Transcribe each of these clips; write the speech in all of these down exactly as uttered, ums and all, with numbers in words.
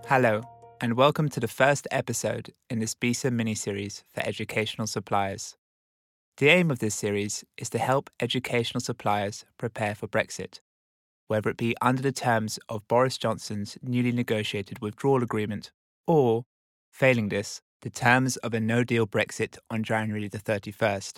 Hello, and welcome to the first episode in this BISA mini-series for educational suppliers. The aim of this series is to help educational suppliers prepare for Brexit, whether it be under the terms of Boris Johnson's newly negotiated withdrawal agreement, or, failing this, the terms of a no-deal Brexit on January the thirty-first.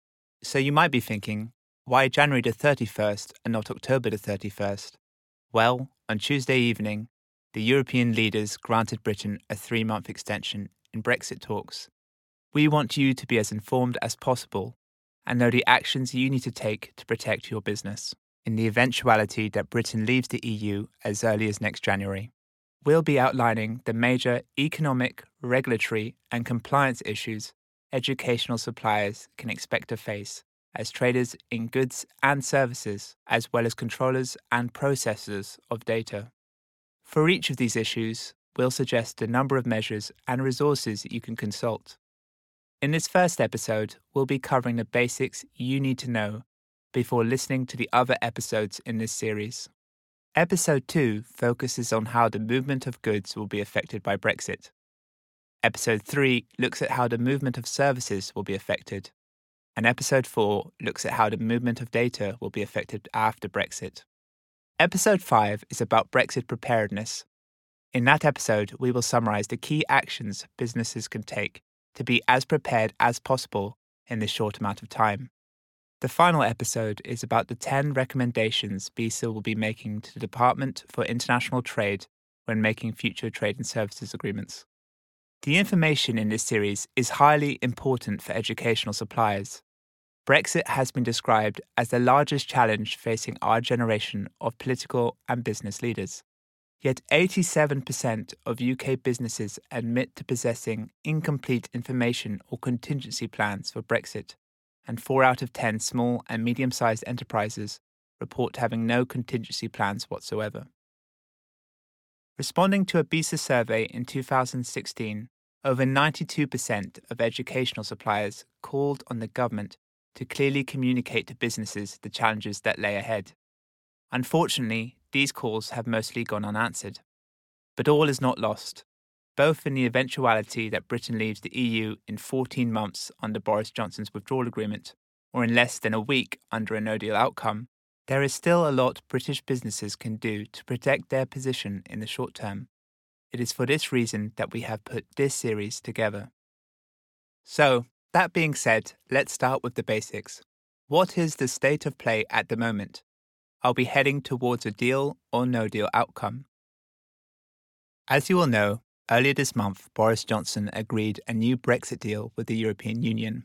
So you might be thinking, why January the thirty-first and not October the thirty-first? Well, on Tuesday evening, the European leaders granted Britain a three-month extension in Brexit talks. We want you to be as informed as possible and know the actions you need to take to protect your business in the eventuality that Britain leaves the E U as early as next January. We'll be outlining the major economic, regulatory, and compliance issues educational suppliers can expect to face as traders in goods and services, as well as controllers and processors of data. For each of these issues, we'll suggest a number of measures and resources you can consult. In this first episode, we'll be covering the basics you need to know before listening to the other episodes in this series. Episode two focuses on how the movement of goods will be affected by Brexit. Episode three looks at how the movement of services will be affected. And Episode four looks at how the movement of data will be affected after Brexit. Episode five is about Brexit preparedness. In that episode, we will summarise the key actions businesses can take to be as prepared as possible in this short amount of time. The final episode is about the ten recommendations BISA will be making to the Department for International Trade when making future trade and services agreements. The information in this series is highly important for educational suppliers. Brexit has been described as the largest challenge facing our generation of political and business leaders. Yet eighty-seven percent of U K businesses admit to possessing incomplete information or contingency plans for Brexit, and four out of ten small and medium-sized enterprises report having no contingency plans whatsoever. Responding to a BISA survey in two thousand sixteen, over ninety-two percent of educational suppliers called on the government to clearly communicate to businesses the challenges that lay ahead. Unfortunately, these calls have mostly gone unanswered. But all is not lost. Both in the eventuality that Britain leaves the E U in fourteen months under Boris Johnson's withdrawal agreement, or in less than a week under a no-deal outcome, there is still a lot British businesses can do to protect their position in the short term. It is for this reason that we have put this series together. So, that being said, let's start with the basics. What is the state of play at the moment? Are we heading towards a deal or no deal outcome? As you all know, earlier this month, Boris Johnson agreed a new Brexit deal with the European Union.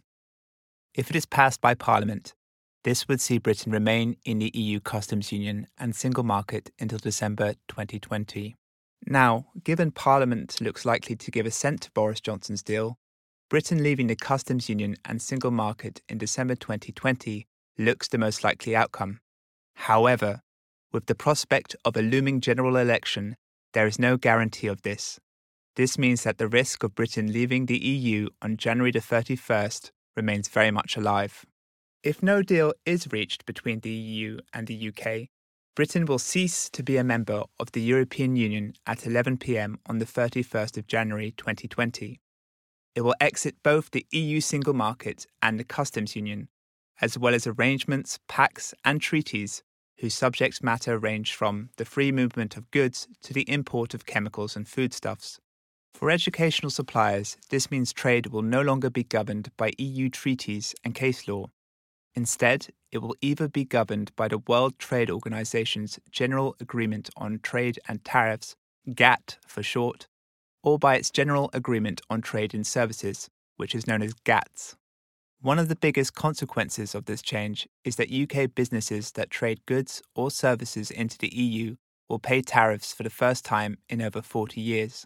If it is passed by Parliament, this would see Britain remain in the E U customs union and single market until December twenty twenty. Now, given Parliament looks likely to give assent to Boris Johnson's deal, Britain leaving the customs union and single market in December twenty twenty looks the most likely outcome. However, with the prospect of a looming general election, there is no guarantee of this. This means that the risk of Britain leaving the E U on January the thirty-first remains very much alive. If no deal is reached between the E U and the U K, Britain will cease to be a member of the European Union at eleven p.m. on the thirty-first of January twenty twenty. It will exit both the E U single market and the customs union, as well as arrangements, pacts, and treaties whose subject matter range from the free movement of goods to the import of chemicals and foodstuffs. For educational suppliers, this means trade will no longer be governed by E U treaties and case law. Instead, it will either be governed by the World Trade Organization's General Agreement on Trade and Tariffs, GATT for short, or by its General Agreement on Trade in Services, which is known as GATS. One of the biggest consequences of this change is that U K businesses that trade goods or services into the E U will pay tariffs for the first time in over forty years.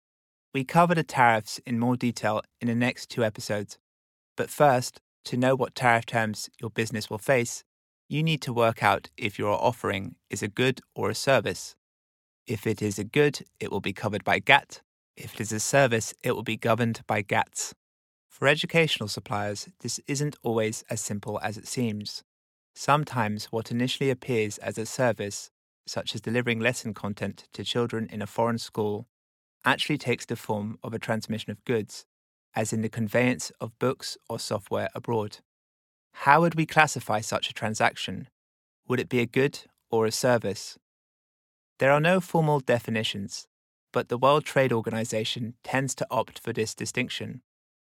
We cover the tariffs in more detail in the next two episodes, but first, to know what tariff terms your business will face, you need to work out if your offering is a good or a service. If it is a good, it will be covered by GATT. If it is a service, it will be governed by GATS. For educational suppliers, this isn't always as simple as it seems. Sometimes what initially appears as a service, such as delivering lesson content to children in a foreign school, actually takes the form of a transmission of goods, as in the conveyance of books or software abroad. How would we classify such a transaction? Would it be a good or a service? There are no formal definitions, but the World Trade Organization tends to opt for this distinction.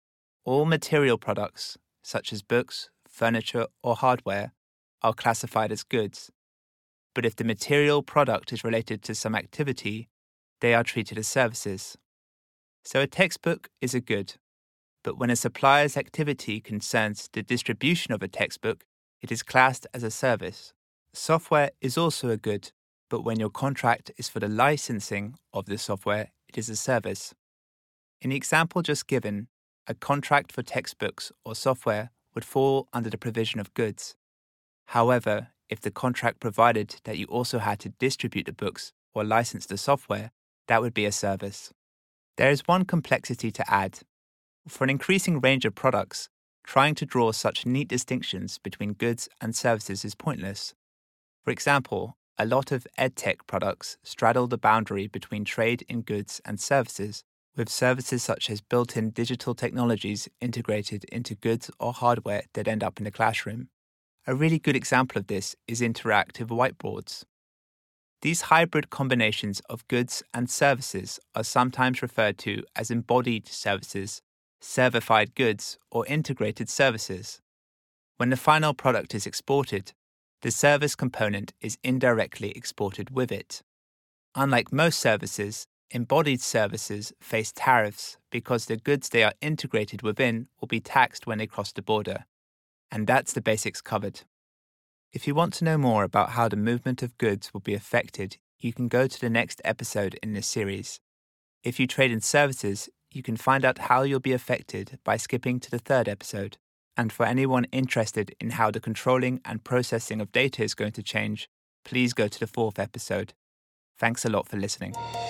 All material products, such as books, furniture, or hardware, are classified as goods. But if the material product is related to some activity, they are treated as services. So a textbook is a good, but when a supplier's activity concerns the distribution of a textbook, it is classed as a service. Software is also a good, but when your contract is for the licensing of the software, it is a service. In the example just given, a contract for textbooks or software would fall under the provision of goods. However, if the contract provided that you also had to distribute the books or license the software, that would be a service. There is one complexity to add. For an increasing range of products, trying to draw such neat distinctions between goods and services is pointless. For example, a lot of edtech products straddle the boundary between trade in goods and services, with services such as built-in digital technologies integrated into goods or hardware that end up in the classroom. A really good example of this is interactive whiteboards. These hybrid combinations of goods and services are sometimes referred to as embodied services, servified goods, or integrated services. When the final product is exported, the service component is indirectly exported with it. Unlike most services, embodied services face tariffs because the goods they are integrated within will be taxed when they cross the border. And that's the basics covered. If you want to know more about how the movement of goods will be affected, you can go to the next episode in this series. If you trade in services, you can find out how you'll be affected by skipping to the third episode. And for anyone interested in how the controlling and processing of data is going to change, please go to the fourth episode. Thanks a lot for listening.